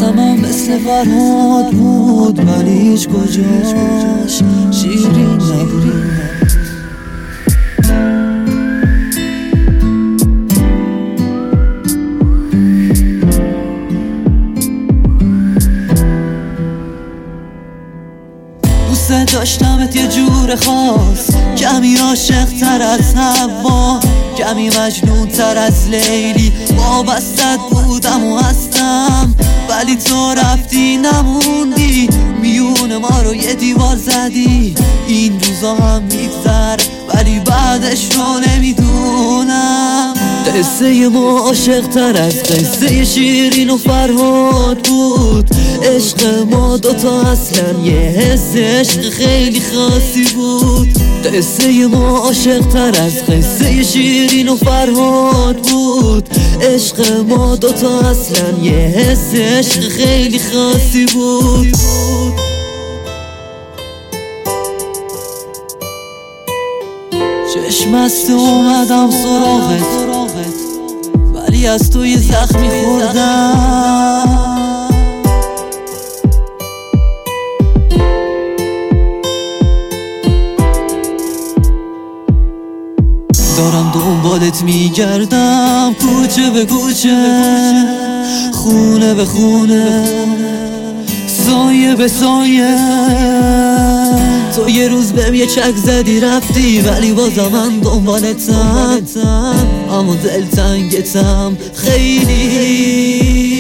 قصم هم مثل فرهاد بود ولی هیچ کجاش شیرین نبود. دوست داشتمت یه جور خاص، کمی عاشق تر از هوا، کمی مجنون تر از لیلی. وابستت بودم و هستم ولی تو رفتی نموندی، میون ما رو یه دیوار زدی. این روزا هم میگذره ولی بعدش رو نمیدونم. قصه ما عاشق تر از قصه شیرین و فرهاد بود. عشق ما دوتا اصلا یه حس عشق خیلی خاصی بود. قصه ما عاشق تر از قصه شیرین و فرهاد بود. عشق ما دوتا اصلا یه حس عشق خیلی خاصی بود. چشم است اومدم سراغت ولی از تو یه زخمی خوردم. دارم دنبالت میگردم کوچه به کوچه، خونه به خونه، سایه به سایه. تو یه روز بهم یه چک زدی رفتی ولی بازم من دنبالتم، اما دلتنگتم خیلی.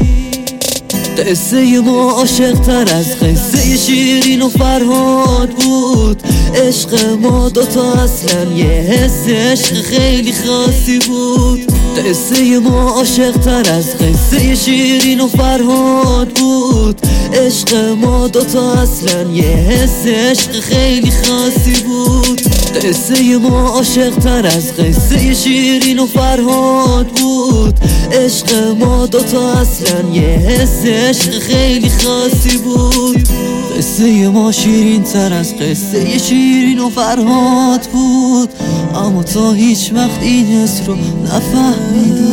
قصه ما عاشق تر از قصه شیرین و فرهاد بود. عشق ما دوتا اصلا یه حس عشق خیلی خاصی بود. قصه ما عاشق تر از قصه شیرین و فرهاد بود. عشق ما دوتا اصلا یه حس عشق خیلی خاصی بود. قصه ما عاشق تر از قصه شیرین و فرهاد بود. عشق ما دوتا اصلا یه حس عشق خیلی خاصی بود. قصه ما شیرین تر از قصه شیرین و فرهاد بود، اما تا هیچ وقت این حس رو نفهمیدی.